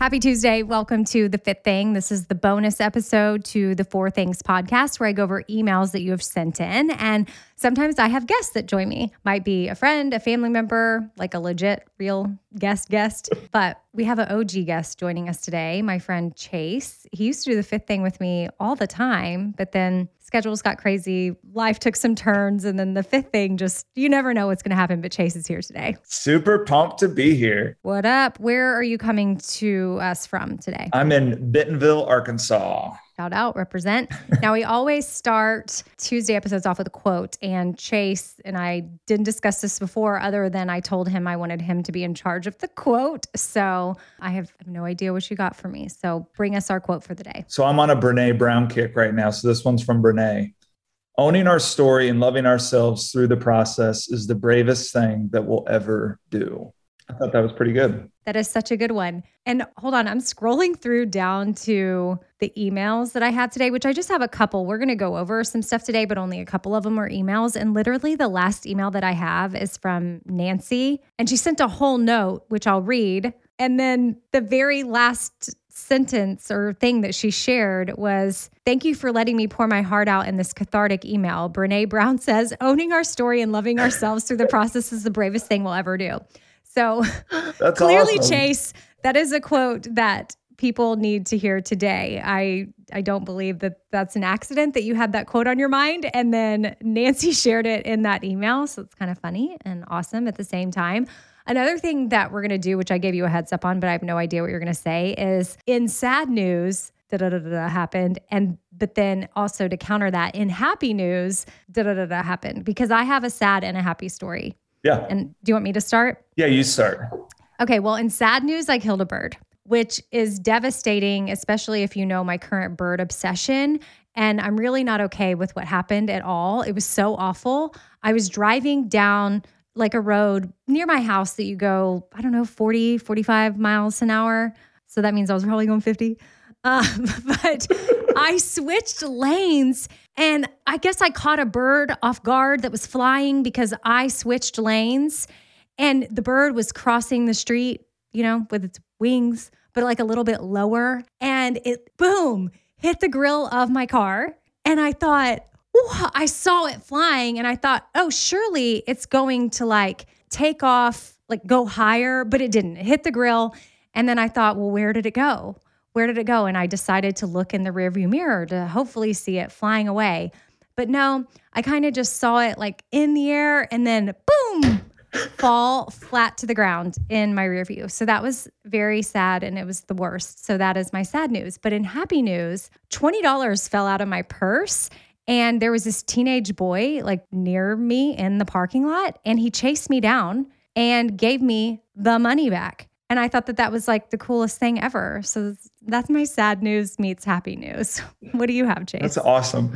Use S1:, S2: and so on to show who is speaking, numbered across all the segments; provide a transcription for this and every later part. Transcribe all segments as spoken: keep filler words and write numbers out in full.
S1: Happy Tuesday. Welcome to The Fifth Thing. This is the bonus episode to the Four Things podcast where I go over emails that you have sent in. And sometimes I have guests that join me. Might be a friend, a family member, like a legit, real guest guest. But we have an O G guest joining us today, my friend Chase. He used to do The Fifth Thing with me all the time, but then schedules got crazy. Life took some turns. And then The Fifth Thing just, you never know what's going to happen. But Chase is here today.
S2: Super pumped to be here.
S1: What up? Where are you coming to us from today?
S2: I'm in Bentonville, Arkansas.
S1: Shout out, represent. Now, we always start Tuesday episodes off with a quote. And Chase and I didn't discuss this before, other than I told him I wanted him to be in charge of the quote. So I have no idea what you got for me. So bring us our quote for the day.
S2: So I'm on a Brene Brown kick right now. So this one's from Brene. Owning our story and loving ourselves through the process is the bravest thing that we'll ever do. I thought that was pretty good.
S1: That is such a good one. And hold on, I'm scrolling through down to the emails that I had today, which I just have a couple. We're going to go over some stuff today, but only a couple of them are emails. And literally the last email that I have is from Nancy. And she sent a whole note, which I'll read. And then the very last sentence or thing that she shared was, "Thank you for letting me pour my heart out in this cathartic email. Brene Brown says, owning our story and loving ourselves through the process is the bravest thing we'll ever do." So
S2: That's
S1: clearly,
S2: awesome.
S1: Chase, that is a quote that people need to hear today. I I don't believe that that's an accident that you had that quote on your mind. And then Nancy shared it in that email. So it's kind of funny and awesome at the same time. Another thing that we're going to do, which I gave you a heads up on, but I have no idea what you're going to say, is in sad news, da da da da happened. And but then also to counter that, in happy news, da da da da happened. Because I have a sad and a happy story.
S2: Yeah.
S1: And do you want me to start?
S2: Yeah, you start.
S1: Okay, well, in sad news, I killed a bird, which is devastating, especially if you know my current bird obsession. And I'm really not okay with what happened at all. It was so awful. I was driving down like a road near my house that you go, I don't know, forty, forty-five miles an hour. So that means I was probably going fifty. Um, but I switched lanes and I guess I caught a bird off guard that was flying because I switched lanes and the bird was crossing the street, you know, with its wings, but like a little bit lower. And it, boom, hit the grill of my car. And I thought, ooh, I saw it flying and I thought, oh, surely it's going to like take off, like go higher, but it didn't. It hit the grill. And then I thought, well, where did it go? Where did it go? And I decided to look in the rearview mirror to hopefully see it flying away. But no, I kind of just saw it like in the air and then boom, fall flat to the ground in my rearview. So that was very sad and it was the worst. So that is my sad news. But in happy news, twenty dollars fell out of my purse. And there was this teenage boy like near me in the parking lot. And he chased me down and gave me the money back. And I thought that that was like the coolest thing ever. So that's my sad news meets happy news. What do you have, Chase?
S2: That's awesome.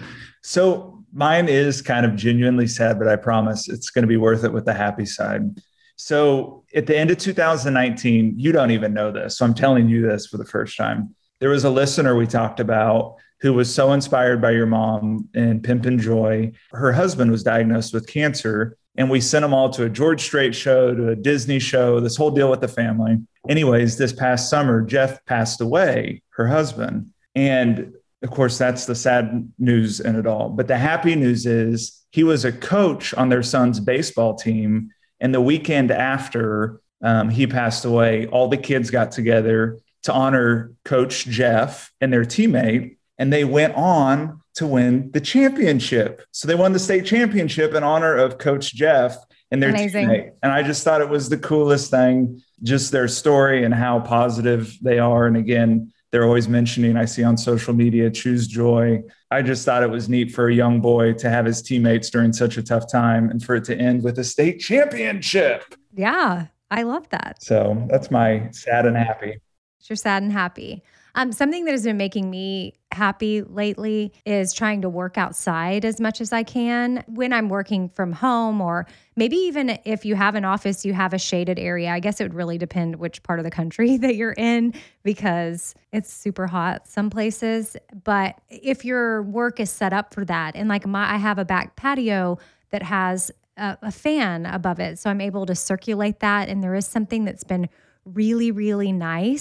S2: So mine is kind of genuinely sad, but I promise it's going to be worth it with the happy side. So at the end of two thousand nineteen, you don't even know this. So I'm telling you this for the first time. There was a listener we talked about who was so inspired by your mom and Pimpin' Joy. Her husband was diagnosed with cancer. And we sent them all to a George Strait show, to a Disney show, this whole deal with the family. Anyways, this past summer, Jeff passed away, her husband. And of course, that's the sad news in it all. But the happy news is he was a coach on their son's baseball team. And the weekend after um, he passed away, all the kids got together to honor Coach Jeff and their teammate. And they went on to win the championship. So they won the state championship in honor of Coach Jeff and their
S1: Amazing.
S2: teammate. And I just thought it was the coolest thing, just their story and how positive they are. And again, they're always mentioning, I see on social media, choose joy. I just thought it was neat for a young boy to have his teammates during such a tough time and for it to end with a state championship.
S1: Yeah, I love that.
S2: So that's my sad and happy.
S1: You're sad and happy. Um, something that has been making me happy lately is trying to work outside as much as I can when I'm working from home, or maybe even if you have an office, you have a shaded area. I guess it would really depend which part of the country that you're in because it's super hot some places. But if your work is set up for that, and like my, I have a back patio that has a, a fan above it, so I'm able to circulate that. And there is something that's been really, really nice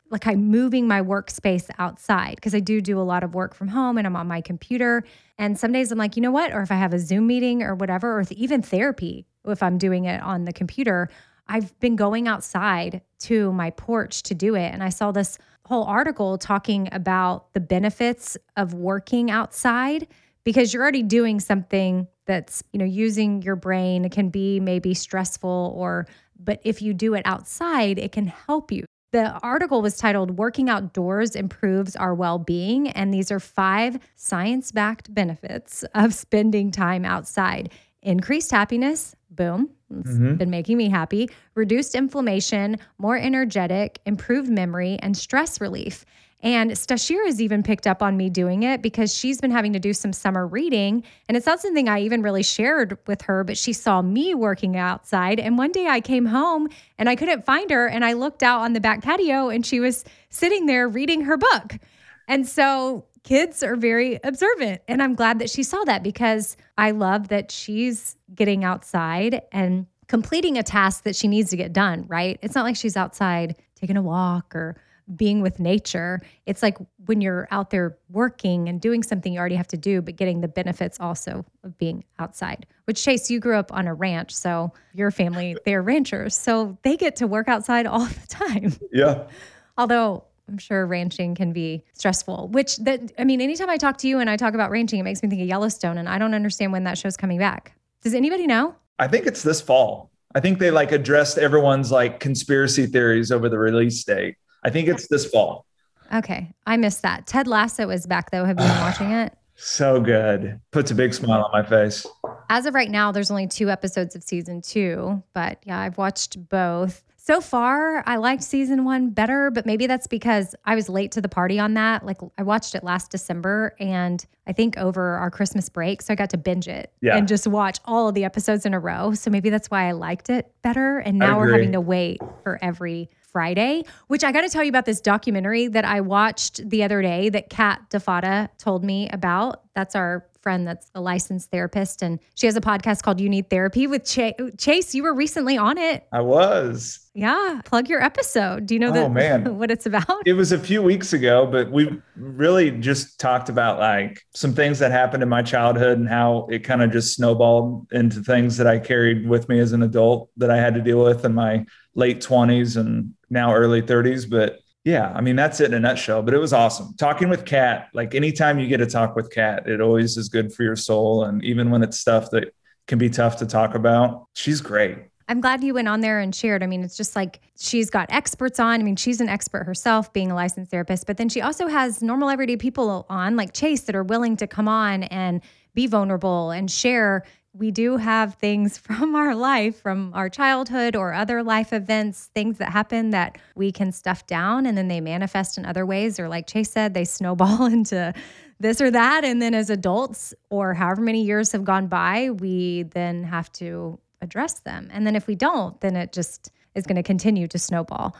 S1: like I'm moving my workspace outside because I do do a lot of work from home and I'm on my computer. And some days I'm like, you know what? Or if I have a Zoom meeting or whatever, or even therapy, if I'm doing it on the computer, I've been going outside to my porch to do it. And I saw this whole article talking about the benefits of working outside because you're already doing something that's, you know, using your brain. It can be maybe stressful or, but if you do it outside, it can help you. The article was titled Working Outdoors Improves Our Well-Being, and these are five science-backed benefits of spending time outside. Increased happiness, boom, it's mm-hmm. been making me happy. Reduced inflammation, more energetic, improved memory, and stress relief. And Stashir has even picked up on me doing it because she's been having to do some summer reading. And it's not something I even really shared with her, but she saw me working outside. And one day I came home and I couldn't find her. And I looked out on the back patio and she was sitting there reading her book. And so kids are very observant. And I'm glad that she saw that because I love that she's getting outside and completing a task that she needs to get done, right? It's not like she's outside taking a walk or being with nature. It's like when you're out there working and doing something you already have to do, but getting the benefits also of being outside. Which, Chase, you grew up on a ranch, so your family, they're ranchers, so they get to work outside all the time.
S2: Yeah.
S1: Although I'm sure ranching can be stressful, which that, I mean, anytime I talk to you and I talk about ranching, it makes me think of Yellowstone, and I don't understand when that show's coming back. Does anybody know?
S2: I think it's this fall. I think they like addressed everyone's like conspiracy theories over the release date. I think it's this fall.
S1: Okay. I missed that. Ted Lasso is back though. Have you been watching it?
S2: So good. Puts a big smile on my face.
S1: As of right now, there's only two episodes of season two, but yeah, I've watched both. So far, I liked season one better, but maybe that's because I was late to the party on that. Like I watched it last December and I think over our Christmas break. So I got to binge it
S2: yeah.
S1: and just watch all of the episodes in a row. So maybe that's why I liked it better. And now we're having to wait for every Friday, which I got to tell you about this documentary that I watched the other day that Kat DeFata told me about. That's our friend that's a licensed therapist. And she has a podcast called You Need Therapy with Ch- Chase. You were recently on it.
S2: I was.
S1: Yeah. Plug your episode. Do you know
S2: oh,
S1: that,
S2: man.
S1: what it's about?
S2: It was a few weeks ago, but we really just talked about like some things that happened in my childhood and how it kind of just snowballed into things that I carried with me as an adult that I had to deal with in my late twenties and now early thirties. But yeah, I mean, that's it in a nutshell, but it was awesome. Talking with Kat, like anytime you get to talk with Kat, it always is good for your soul. And even when it's stuff that can be tough to talk about, she's great.
S1: I'm glad you went on there and shared. I mean, it's just like she's got experts on. I mean, she's an expert herself being a licensed therapist, but then she also has normal everyday people on like Chase that are willing to come on and be vulnerable and share. We do have things from our life, from our childhood or other life events, things that happen that we can stuff down and then they manifest in other ways. Or like Chase said, they snowball into this or that. And then as adults or however many years have gone by, we then have to address them. And then if we don't, then it just is going to continue to snowball.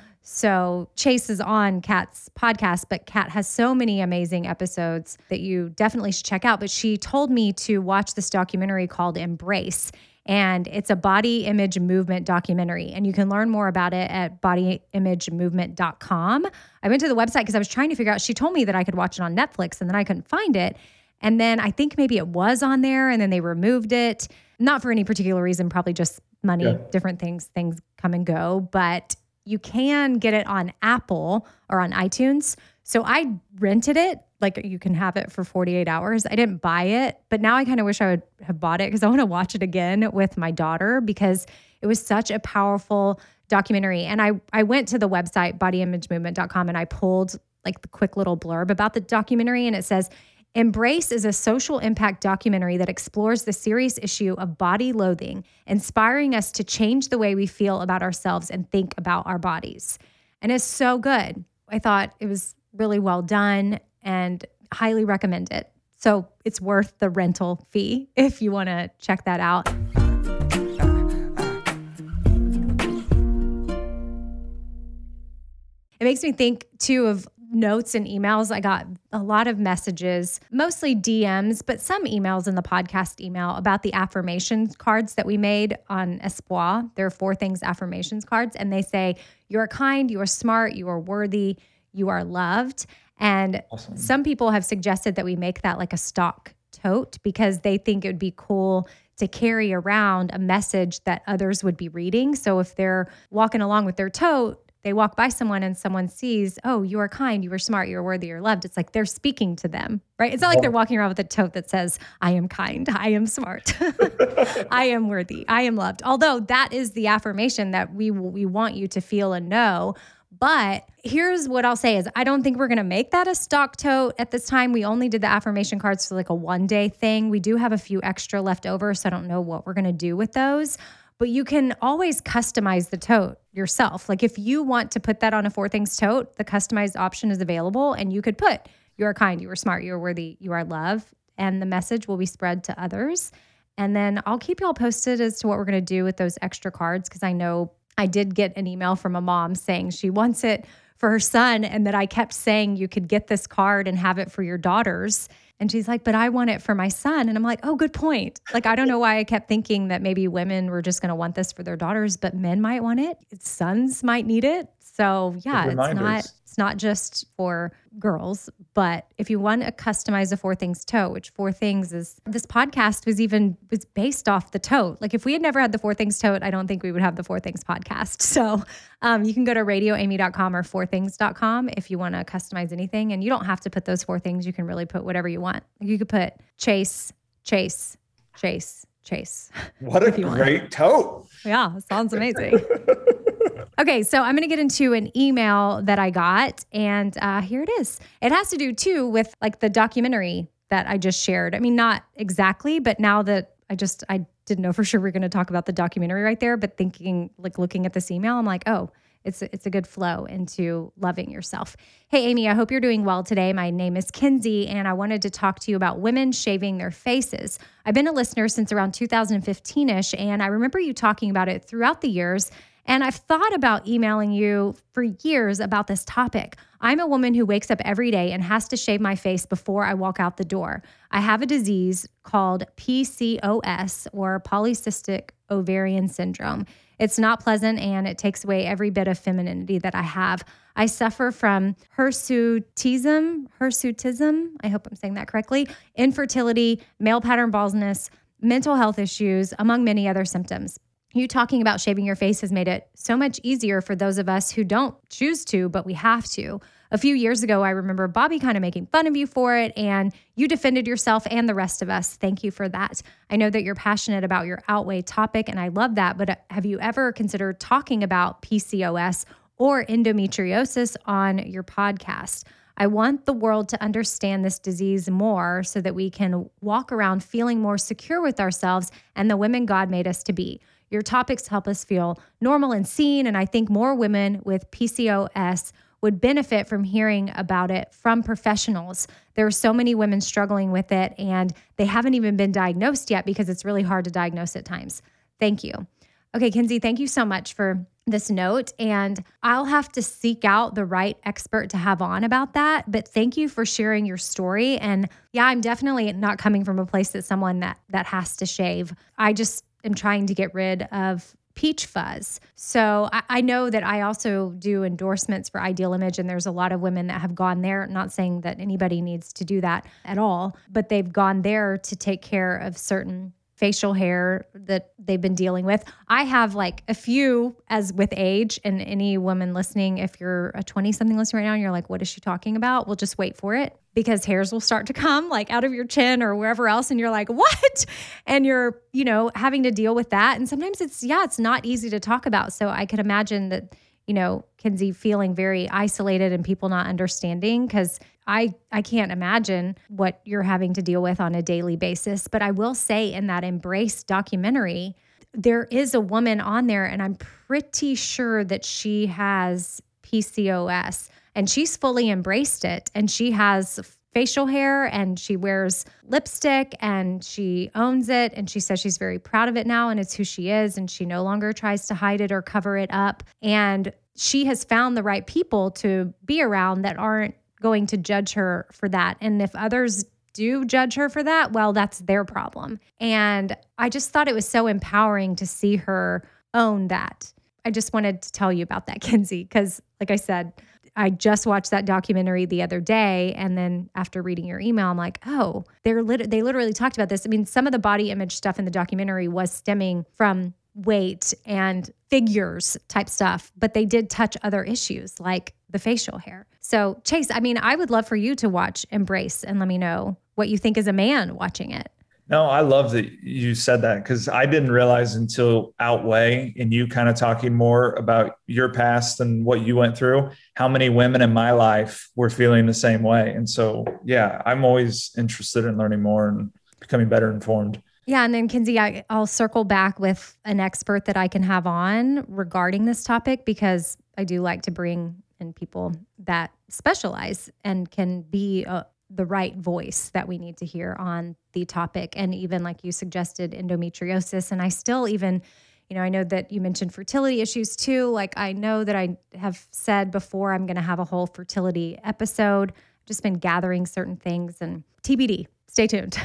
S1: So Chase is on Kat's podcast, but Kat has so many amazing episodes that you definitely should check out. But she told me to watch this documentary called Embrace. And it's a body image movement documentary. And you can learn more about it at body image movement dot com. I went to the website because I was trying to figure out, she told me that I could watch it on Netflix and then I couldn't find it. And then I think maybe it was on there and then they removed it. Not for any particular reason, probably just money, yeah. different things, things come and go. But you can get it on Apple or on iTunes. So I rented it. Like you can have it for forty-eight hours. I didn't buy it, but now I kind of wish I would have bought it because I want to watch it again with my daughter because it was such a powerful documentary. And I, I went to the website, body image movement dot com, and I pulled like the quick little blurb about the documentary. And it says, Embrace is a social impact documentary that explores the serious issue of body loathing, inspiring us to change the way we feel about ourselves and think about our bodies. And it's so good. I thought it was really well done and highly recommend it. So it's worth the rental fee if you want to check that out. It makes me think too of notes and emails. I got a lot of messages, mostly D Ms, but some emails in the podcast email about the affirmations cards that we made on Espoir. There are four things affirmations cards, and they say, you're kind, you are smart, you are worthy, you are loved. And
S2: Awesome.
S1: Some people have suggested that we make that like a stock tote because they think it would be cool to carry around a message that others would be reading. So if they're walking along with their tote, they walk by someone and someone sees, oh, you are kind, you are smart, you're worthy, you're loved. It's like they're speaking to them, right? It's not like they're walking around with a tote that says, I am kind, I am smart, I am worthy, I am loved. Although that is the affirmation that we we want you to feel and know. But here's what I'll say is I don't think we're going to make that a stock tote at this time. We only did the affirmation cards for like a one day thing. We do have a few extra left over, so I don't know what we're going to do with those. But you can always customize the tote yourself. Like if you want to put that on a Four Things tote, the customized option is available and you could put, you are kind, you are smart, you are worthy, you are loved. And the message will be spread to others. And then I'll keep you all posted as to what we're going to do with those extra cards because I know I did get an email from a mom saying she wants it for her son and that I kept saying you could get this card and have it for your daughters. And she's like, but I want it for my son. And I'm like, oh, good point. Like, I don't know why I kept thinking that maybe women were just going to want this for their daughters, but men might want it. Sons might need it. So yeah, it's not, it's not just for girls, but if you want to customize a Four Things tote, which Four Things is, this podcast was even, was based off the tote. Like if we had never had the Four Things tote, I don't think we would have the Four Things podcast. So um, you can go to radio amy dot com or four things dot com if you want to customize anything. And you don't have to put those four things. You can really put whatever you want. You could put chase, chase, chase, chase.
S2: What a great tote.
S1: Yeah, sounds amazing. Okay, so I'm going to get into an email that I got, and uh, here it is. It has to do, too, with like the documentary that I just shared. I mean, not exactly, but now that I just, I didn't know for sure we we're going to talk about the documentary right there, but thinking, like looking at this email, I'm like, oh, it's it's a good flow into loving yourself. Hey, Amy, I hope you're doing well today. My name is Kinsey, and I wanted to talk to you about women shaving their faces. I've been a listener since around two thousand fifteen-ish, and I remember you talking about it throughout the years. And I've thought about emailing you for years about this topic. I'm a woman who wakes up every day and has to shave my face before I walk out the door. I have a disease called P C O S, or polycystic ovarian syndrome. It's not pleasant and it takes away every bit of femininity that I have. I suffer from hirsutism, hirsutism, I hope I'm saying that correctly, infertility, male pattern baldness, mental health issues, among many other symptoms. You talking about shaving your face has made it so much easier for those of us who don't choose to, but we have to. A few years ago, I remember Bobby kind of making fun of you for it, and you defended yourself and the rest of us. Thank you for that. I know that you're passionate about your Outweigh topic, and I love that, but have you ever considered talking about P C O S or endometriosis on your podcast? I want the world to understand this disease more so that we can walk around feeling more secure with ourselves and the women God made us to be. Your topics help us feel normal and seen, and I think more women with P C O S would benefit from hearing about it from professionals. There are so many women struggling with it, and they haven't even been diagnosed yet because it's really hard to diagnose at times. Thank you. Okay, Kinsey, thank you so much for this note, and I'll have to seek out the right expert to have on about that, but thank you for sharing your story. And yeah, I'm definitely not coming from a place that someone that that has to shave. I just am trying to get rid of peach fuzz. So I, I know that I also do endorsements for Ideal Image, and there's a lot of women that have gone there, not saying that anybody needs to do that at all, but they've gone there to take care of certain facial hair that they've been dealing with. I have like a few as with age, and any woman listening, if you're a twenty something listening right now and you're like, what is she talking about? Well, just wait for it, because hairs will start to come like out of your chin or wherever else. And you're like, what? And you're, you know, having to deal with that. And sometimes it's, yeah, it's not easy to talk about. So I could imagine that, you know, Kinsey feeling very isolated and people not understanding, because I, I can't imagine what you're having to deal with on a daily basis. But I will say, in that Embrace documentary, there is a woman on there, and I'm pretty sure that she has P C O S, and she's fully embraced it. And she has facial hair, and she wears lipstick, and she owns it. And she says she's very proud of it now, and it's who she is. And she no longer tries to hide it or cover it up. And she has found the right people to be around that aren't going to judge her for that. And if others do judge her for that, well, that's their problem. And I just thought it was so empowering to see her own that. I just wanted to tell you about that, Kenzie, because like I said, I just watched that documentary the other day. And then after reading your email, I'm like, oh, they're lit- they literally talked about this. I mean, some of the body image stuff in the documentary was stemming from weight and figures type stuff, but they did touch other issues like the facial hair. So Chase, I mean, I would love for you to watch Embrace and let me know what you think as a man watching it.
S2: No, I love that you said that because I didn't realize until Outweigh and you kind of talking more about your past and what you went through, how many women in my life were feeling the same way. And so, yeah, I'm always interested in learning more and becoming better informed.
S1: Yeah. And then Kenzie, I, I'll circle back with an expert that I can have on regarding this topic because I do like to bring in people that specialize and can be a, the right voice that we need to hear on the topic. And even like you suggested, endometriosis. And I still even, you know, I know that you mentioned fertility issues too. Like I know that I have said before, I'm going to have a whole fertility episode. I've just been gathering certain things and T B D. Stay tuned.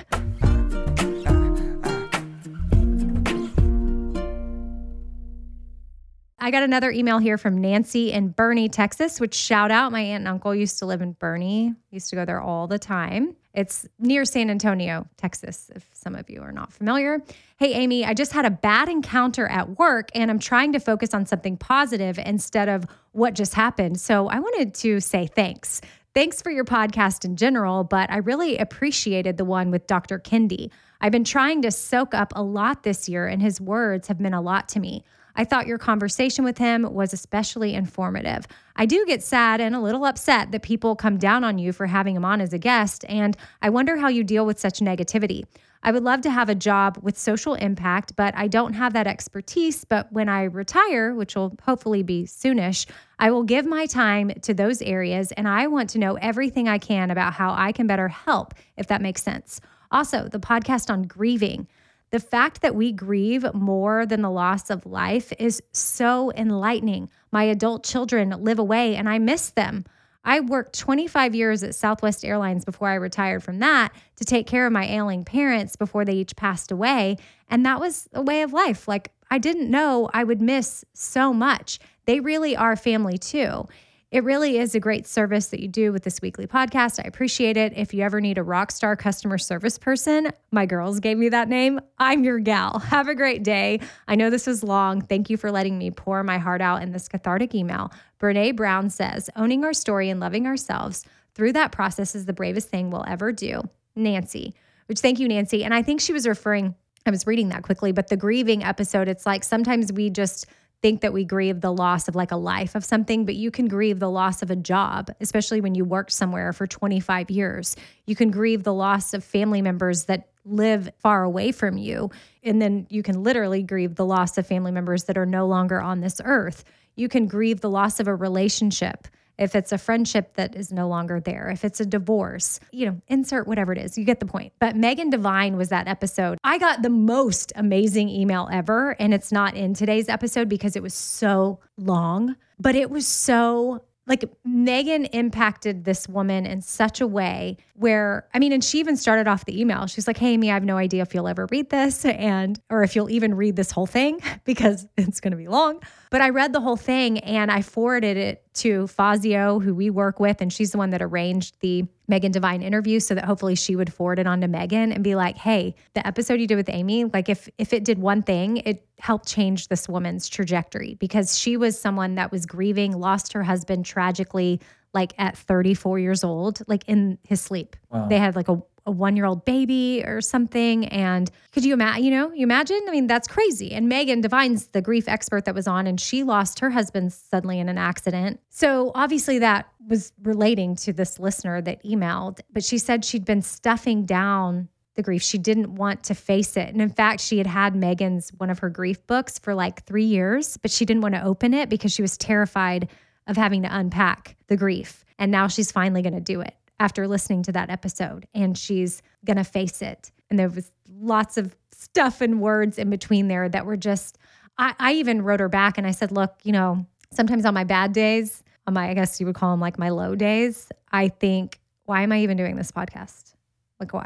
S1: I got another email here from Nancy in Boerne, Texas, which shout out. My aunt and uncle used to live in Boerne. Used to go there all the time. It's near San Antonio, Texas, if some of you are not familiar. Hey, Amy, I just had a bad encounter at work and I'm trying to focus on something positive instead of what just happened. So I wanted to say thanks. Thanks for your podcast in general, but I really appreciated the one with Doctor Kendi. I've been trying to soak up a lot this year and his words have meant a lot to me. I thought your conversation with him was especially informative. I do get sad and a little upset that people come down on you for having him on as a guest, and I wonder how you deal with such negativity. I would love to have a job with social impact, but I don't have that expertise. But when I retire, which will hopefully be soonish, I will give my time to those areas, and I want to know everything I can about how I can better help, if that makes sense. Also, the podcast on grieving. The fact that we grieve more than the loss of life is so enlightening. My adult children live away and I miss them. I worked twenty-five years at Southwest Airlines before I retired from that to take care of my ailing parents before they each passed away. And that was a way of life. Like I didn't know I would miss so much. They really are family too. It really is a great service that you do with this weekly podcast. I appreciate it. If you ever need a rock star customer service person, my girls gave me that name. I'm your gal. Have a great day. I know this was long. Thank you for letting me pour my heart out in this cathartic email. Brene Brown says, owning our story and loving ourselves through that process is the bravest thing we'll ever do. Nancy, which thank you, Nancy. And I think she was referring, I was reading that quickly, but the grieving episode, it's like sometimes we just think that we grieve the loss of like a life of something, but you can grieve the loss of a job, especially when you worked somewhere for twenty-five years. You can grieve the loss of family members that live far away from you. And then you can literally grieve the loss of family members that are no longer on this earth. You can grieve the loss of a relationship. If it's a friendship that is no longer there, if it's a divorce, you know, insert whatever it is, you get the point. But Megan Devine was that episode. I got the most amazing email ever, and it's not in today's episode because it was so long, but it was so like Megan impacted this woman in such a way where, I mean, and she even started off the email. She's like, hey, Amy, I have no idea if you'll ever read this and, or if you'll even read this whole thing because it's going to be long. But I read the whole thing and I forwarded it to Fazio, who we work with. And she's the one that arranged the Megan Devine interview so that hopefully she would forward it on to Megan and be like, hey, the episode you did with Amy, like if, if it did one thing, it helped change this woman's trajectory because she was someone that was grieving, lost her husband tragically, like at thirty-four years old, like in his sleep. Wow. They had like a, a one-year-old baby or something. And could you imagine, you know, you imagine? I mean, that's crazy. And Megan Devine's the grief expert that was on, and she lost her husband suddenly in an accident. So obviously that was relating to this listener that emailed, but she said she'd been stuffing down the grief. She didn't want to face it. And in fact, she had had Megan's, one of her grief books for like three years, but she didn't want to open it because she was terrified of having to unpack the grief. And now she's finally going to do it after listening to that episode, and she's going to face it. And there was lots of stuff and words in between there that were just, I, I even wrote her back and I said, look, you know, sometimes on my bad days, on my, I guess you would call them like my low days, I think, why am I even doing this podcast? Like, why?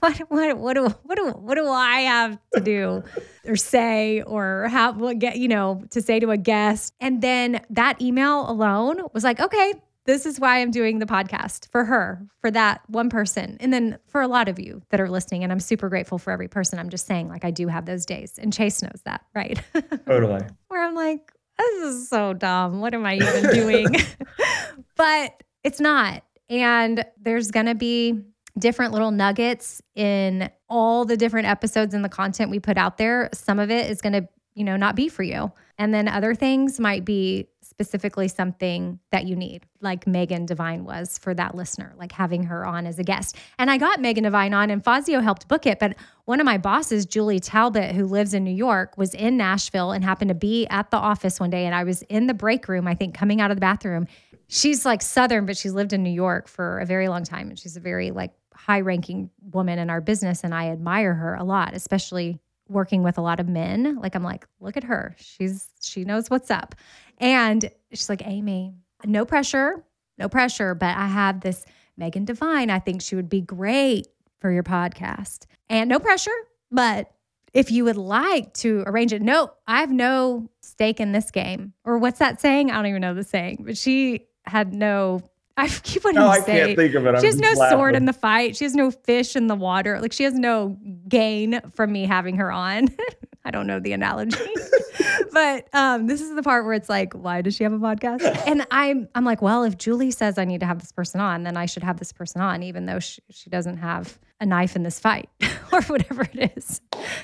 S1: what, what, what do, what do, what do I have to do or say or have, what get, you know, to say to a guest? And then that email alone was like, okay, this is why I'm doing the podcast for her, for that one person. And then for a lot of you that are listening, and I'm super grateful for every person. I'm just saying, like, I do have those days, and Chase knows that, right?
S2: Totally.
S1: Where I'm like, this is so dumb. What am I even doing? But it's not. And there's going to be different little nuggets in all the different episodes and the content we put out there. Some of it is going to, you know, not be for you. And then other things might be specifically something that you need, like Megan Devine was for that listener, like having her on as a guest. And I got Megan Devine on, and Fazio helped book it. But one of my bosses, Julie Talbot, who lives in New York, was in Nashville and happened to be at the office one day. And I was in the break room, I think, coming out of the bathroom. She's like Southern, but she's lived in New York for a very long time. And she's a very like high-ranking woman in our business. And I admire her a lot, especially working with a lot of men. Like, I'm like, look at her. She's, she knows what's up. And she's like, Amy, no pressure, no pressure, but I have this Megan Devine. I think she would be great for your podcast. And no pressure, but if you would like to arrange it, no, I have no stake in this game. Or what's that saying? I don't even know the saying, but she had no, I keep wanting
S2: no,
S1: to
S2: I
S1: say.
S2: can't think of it. I'm
S1: she has no
S2: laughing.
S1: sword in the fight. She has no fish in the water. Like, she has no gain from me having her on. I don't know the analogy. But um, this is the part where it's like, why does she have a podcast? And I'm I'm like, well, if Julie says I need to have this person on, then I should have this person on, even though she, she doesn't have a knife in this fight or whatever it is,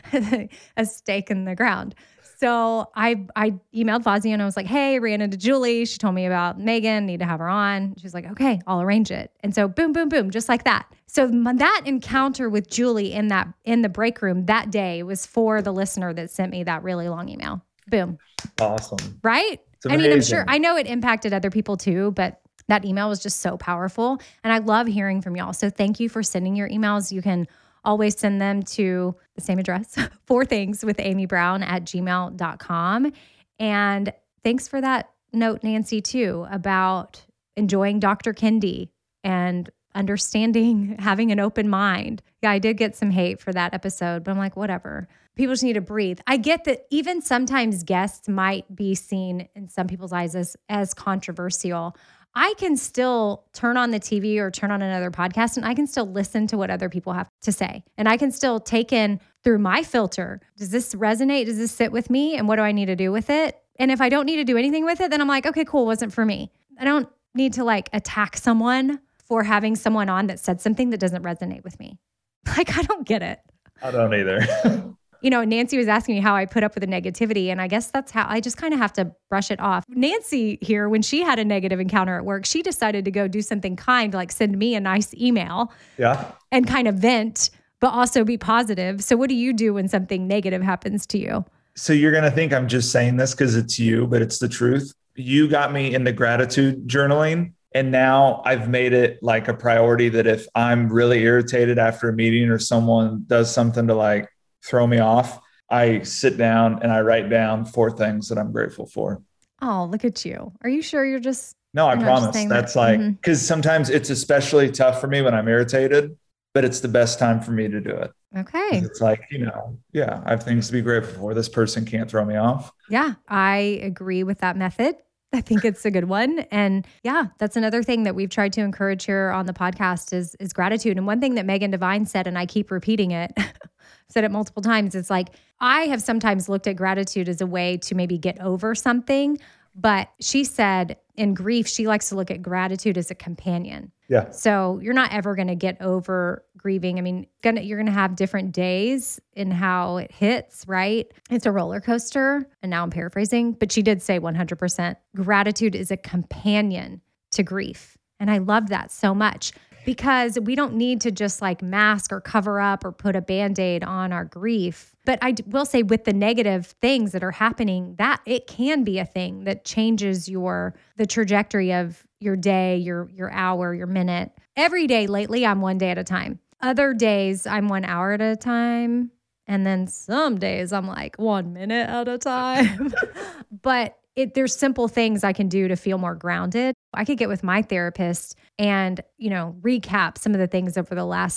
S1: a stake in the ground. So I I emailed Fazio and I was like, hey, ran into Julie. She told me about Megan, need to have her on. She's like, okay, I'll arrange it. And so boom, boom, boom, just like that. So that encounter with Julie in that in the break room that day was for the listener that sent me that really long email. Boom.
S2: Awesome.
S1: Right? I mean, I'm sure, I know it impacted other people too, but that email was just so powerful. And I love hearing from y'all. So thank you for sending your emails. You can always send them to the same address, four things with Amy Brown at gmail dot com. And thanks for that note, Nancy, too, about enjoying Doctor Kendi and understanding, having an open mind. Yeah, I did get some hate for that episode, but I'm like, whatever. People just need to breathe. I get that even sometimes guests might be seen in some people's eyes as, as controversial. I can still turn on the T V or turn on another podcast and I can still listen to what other people have to say. And I can still take in through my filter. Does this resonate? Does this sit with me? And what do I need to do with it? And if I don't need to do anything with it, then I'm like, okay, cool, wasn't for me. I don't need to like attack someone for having someone on that said something that doesn't resonate with me. Like, I don't get it.
S2: I don't either.
S1: You know, Nancy was asking me how I put up with the negativity. And I guess that's how I just kind of have to brush it off. Nancy here, when she had a negative encounter at work, she decided to go do something kind, like send me a nice email.
S2: Yeah.
S1: And kind of vent, but also be positive. So what do you do when something negative happens to you?
S2: So you're going to think I'm just saying this because it's you, but it's the truth. You got me into gratitude journaling. And now I've made it like a priority that if I'm really irritated after a meeting or someone does something to like throw me off, I sit down and I write down four things that I'm grateful for.
S1: Oh, look at you. Are you sure you're just...
S2: No, I
S1: you're
S2: promise. That's that. like, because mm-hmm. sometimes it's especially tough for me when I'm irritated, but it's the best time for me to do it.
S1: Okay.
S2: It's like, you know, yeah, I have things to be grateful for. This person can't throw me off.
S1: Yeah, I agree with that method. I think it's a good one. And yeah, that's another thing that we've tried to encourage here on the podcast is, is gratitude. And one thing that Megan Devine said, and I keep repeating it, said it multiple times, it's like, I have sometimes looked at gratitude as a way to maybe get over something. But she said in grief, she likes to look at gratitude as a companion.
S2: Yeah.
S1: So you're not ever going to get over grieving. I mean, gonna, you're going to have different days in how it hits, right? It's a roller coaster. And now I'm paraphrasing, but she did say one hundred percent gratitude is a companion to grief. And I love that so much because we don't need to just like mask or cover up or put a Band-Aid on our grief. But I will say with the negative things that are happening, that it can be a thing that changes your the trajectory of your day, your your hour, your minute. Every day lately, I'm one day at a time. Other days, I'm one hour at a time. And then some days, I'm like one minute at a time. But it, there's simple things I can do to feel more grounded. I could get with my therapist and, you know, recap some of the things over the last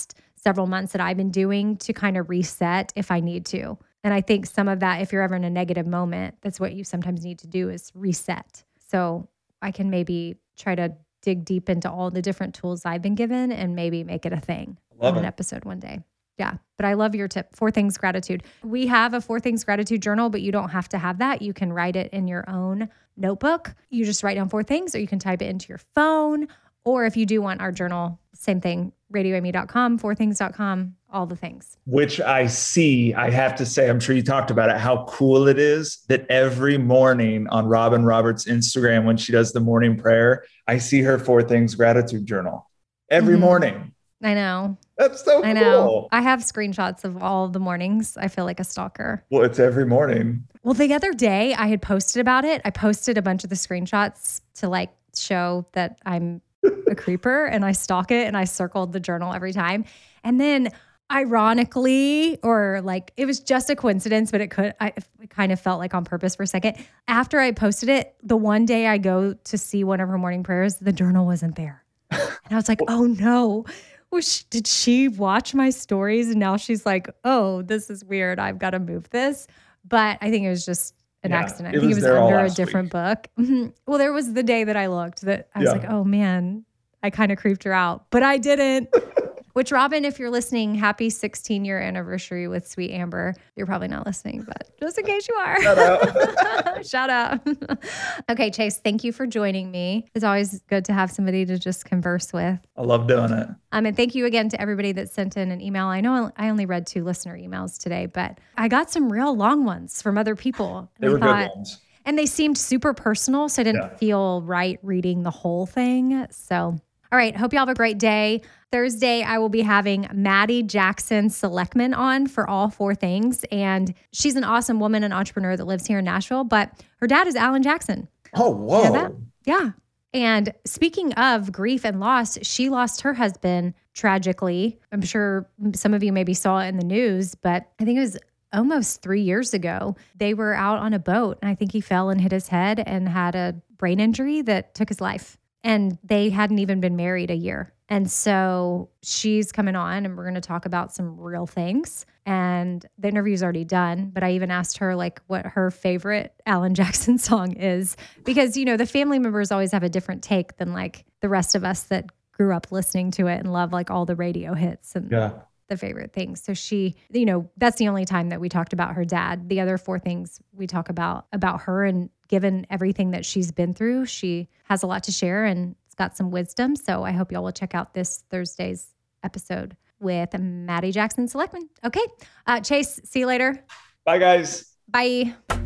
S1: several months that I've been doing to kind of reset if I need to. And I think some of that, if you're ever in a negative moment, that's what you sometimes need to do is reset. So I can maybe try to dig deep into all the different tools I've been given and maybe make it a thing
S2: Love
S1: on an
S2: it.
S1: episode one day. Yeah. But I love your tip. Four things gratitude. We have a four things gratitude journal, but you don't have to have that. You can write it in your own notebook. You just write down four things, or you can type it into your phone. Or if you do want our journal, same thing, radio amy dot com, four things dot com, all the things.
S2: Which I see, I have to say, I'm sure you talked about it, how cool it is that every morning on Robin Roberts' Instagram, when she does the morning prayer, I see her four things gratitude journal every mm-hmm. morning.
S1: I know.
S2: That's so cool.
S1: I know. I have screenshots of all the mornings. I feel like a stalker.
S2: Well, it's every morning.
S1: Well, the other day I had posted about it. I posted a bunch of the screenshots to like show that I'm a creeper and I stalk it, and I circled the journal every time. And then ironically, or like it was just a coincidence, but it could, I it kind of felt like on purpose for a second. After I posted it, the one day I go to see one of her morning prayers, the journal wasn't there. And I was like, oh no. Was, did she watch my stories? And now she's like, oh, this is weird. I've got to move this. But I think it was just an yeah, accident. I think it was, it was under a different week. book. Mm-hmm. Well, there was the day that I looked that I was yeah. like, oh man, I kind of creeped her out, but I didn't. Which, Robin, if you're listening, happy sixteen year anniversary with Sweet Amber. You're probably not listening, but just in case you are. Shout out. Shout out. Okay, Chase, thank you for joining me. It's always good to have somebody to just converse with.
S2: I love doing it.
S1: Um, and thank you again to everybody that sent in an email. I know I only read two listener emails today, but I got some real long ones from other people.
S2: They were thought, good ones.
S1: And they seemed super personal, so I didn't yeah. feel right reading the whole thing. So... All right. Hope you all have a great day. Thursday, I will be having Maddie Jackson Selectman on for all four things. And she's an awesome woman and entrepreneur that lives here in Nashville, but her dad is Alan Jackson.
S2: Oh, whoa.
S1: You know that? Yeah. And speaking of grief and loss, she lost her husband tragically. I'm sure some of you maybe saw it in the news, but I think it was almost three years ago. They were out on a boat, and I think he fell and hit his head and had a brain injury that took his life. And they hadn't even been married a year. And so she's coming on, and we're going to talk about some real things. And the interview's already done, but I even asked her like what her favorite Alan Jackson song is, because, you know, the family members always have a different take than like the rest of us that grew up listening to it and love like all the radio hits and yeah. the favorite things. So she, you know, that's the only time that we talked about her dad. The other four things we talk about, about her, and given everything that she's been through, she has a lot to share and it's got some wisdom. So I hope y'all will check out this Thursday's episode with Maddie Jackson Selectman. Okay. Uh, Chase, see you later.
S2: Bye, guys.
S1: Bye.